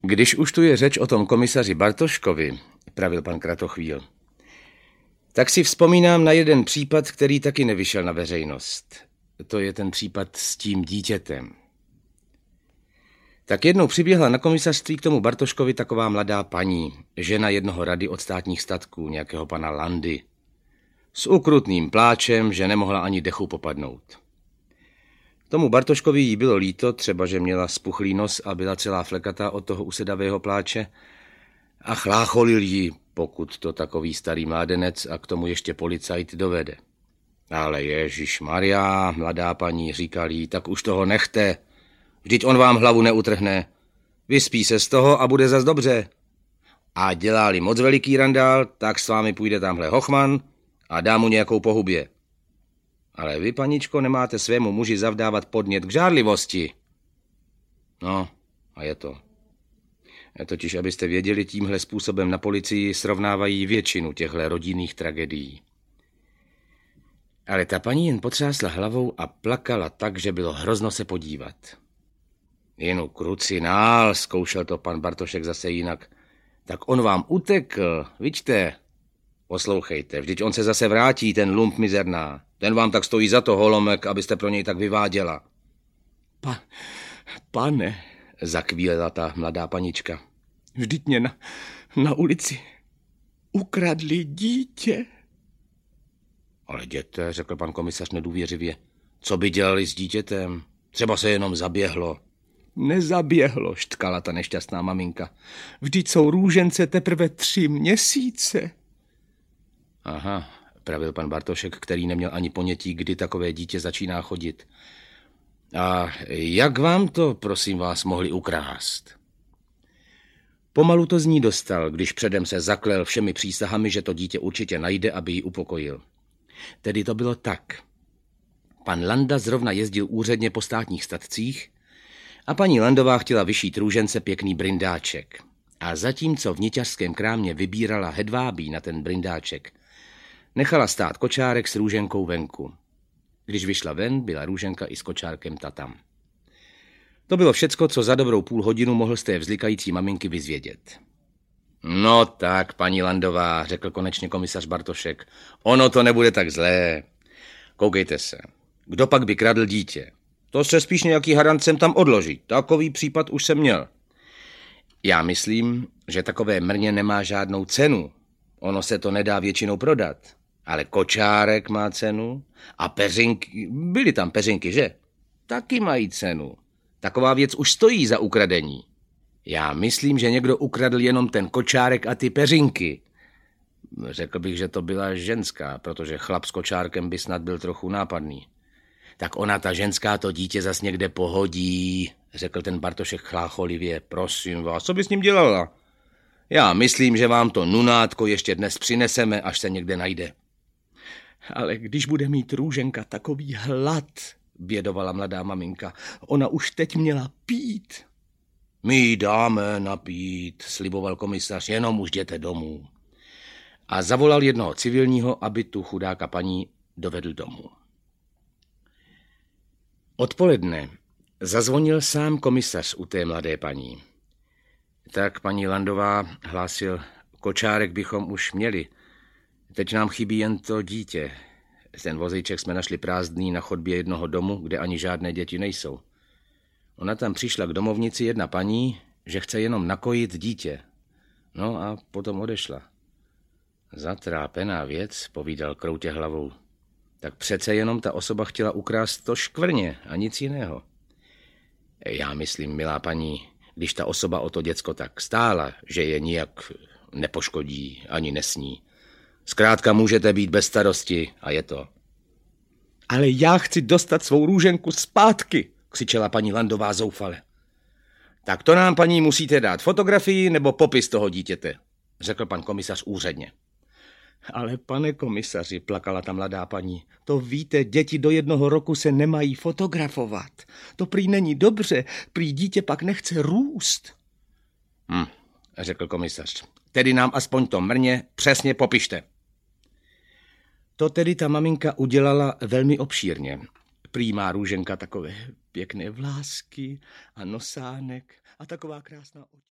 Když už tu je řeč o tom komisaři Bartoškovi, pravil pan Kratochvíl, tak si vzpomínám na jeden případ, který taky nevyšel na veřejnost. To je ten případ s tím dítětem. Tak jednou přiběhla na komisařství k tomu Bartoškovi taková mladá paní, žena jednoho rady od státních statků, nějakého pana Landy, s ukrutným pláčem, že nemohla ani dechu popadnout. Tomu Bartoškovi jí bylo líto, třeba že měla spuchlý nos a byla celá flekatá od toho usedavého pláče, a chlácholil jí, pokud to takový starý mládenec a k tomu ještě policajt dovede. Ale ježišmarja, mladá paní, říkal jí, tak už toho nechte, vždyť on vám hlavu neutrhne, vyspí se z toho a bude zas dobře. A dělá-li moc veliký randál, tak s vámi půjde tamhle hochman a dá mu nějakou pohubě. Ale vy, paničko, nemáte svému muži zavdávat podnět k žárlivosti. No, a je to. Totiž, abyste věděli, tímhle způsobem na policii srovnávají většinu těchto rodinných tragédií. Ale ta paní jen potřásla hlavou a plakala tak, že bylo hrozno se podívat. Jenu krucinál, zkoušel to pan Bartošek zase jinak. Tak on vám utekl, vidíte? Poslouchejte, vždyť on se zase vrátí, ten lump mizerná. Ten vám tak stojí za to, holomek, abyste pro něj tak vyváděla. Pane, zakvílela ta mladá panička. Vždyť mě na ulici ukradli dítě. Ale jděte, řekl pan komisař nedůvěřivě. Co by dělali s dítětem? Třeba se jenom zaběhlo. Nezaběhlo, štkala ta nešťastná maminka. Vždyť jsou růžence teprve 3 měsíce. Aha, pravil pan Bartošek, který neměl ani ponětí, kdy takové dítě začíná chodit. A jak vám to, prosím vás, mohli ukrást? Pomalu to z ní dostal, když předem se zaklel všemi přísahami, že to dítě určitě najde, aby ji upokojil. Tedy to bylo tak. Pan Landa zrovna jezdil úředně po státních statcích a paní Landová chtěla vyšít růžence pěkný brindáček. A zatímco v niťařském krámě vybírala hedvábí na ten brindáček, nechala stát kočárek s růženkou venku. Když vyšla ven, byla růženka i s kočárkem tam. To bylo všecko, co za dobrou půl hodinu mohl z té vzlikající maminky vyzvědět. No tak, paní Landová, řekl konečně komisař Bartošek, ono to nebude tak zlé. Koukejte se, kdo pak by kradl dítě? To se spíš nějaký harant sem tam odloží, takový případ už jsem měl. Já myslím, že takové mrně nemá žádnou cenu. Ono se to nedá většinou prodat. Ale kočárek má cenu a peřinky, byly tam peřinky, že? Taky mají cenu. Taková věc už stojí za ukradení. Já myslím, že někdo ukradl jenom ten kočárek a ty peřinky. Řekl bych, že to byla ženská, protože chlap s kočárkem by snad byl trochu nápadný. Tak ona, ta ženská, to dítě zas někde pohodí, řekl ten Bartošek chlácholivě. Prosím vás, co by s ním dělala? Já myslím, že vám to nunátko ještě dnes přineseme, až se někde najde. Ale když bude mít růženka takový hlad, bědovala mladá maminka, ona už teď měla pít. My jí dáme napít, sliboval komisař, jenom už jděte domů. A zavolal jednoho civilního, aby tu chudáka paní dovedl domů. Odpoledne zazvonil sám komisař u té mladé paní. Tak paní Landová, hlásil, kočárek bychom už měli. Teď nám chybí jen to dítě. Ten vozíček jsme našli prázdný na chodbě jednoho domu, kde ani žádné děti nejsou. Ona tam přišla k domovnici jedna paní, že chce jenom nakojit dítě. No a potom odešla. Zatrápená věc, povídal kroutě hlavou. Tak přece jenom ta osoba chtěla ukrást to škvrně a nic jiného. Já myslím, milá paní, když ta osoba o to děcko tak stála, že je nijak nepoškodí ani nesní. Zkrátka můžete být bez starosti a je to. Ale já chci dostat svou růženku zpátky, křičela paní Landová zoufale. Tak to nám, paní, musíte dát fotografii nebo popis toho dítěte, řekl pan komisař úředně. Ale pane komisaři, plakala ta mladá paní, to víte, děti do 1 roku se nemají fotografovat. To prý není dobře, prý dítě pak nechce růst. Řekl komisař. Tedy nám aspoň to mrně přesně popište. To tedy ta maminka udělala velmi obšírně. Prý má růženka takové pěkné vlásky a nosánek a taková krásná oči.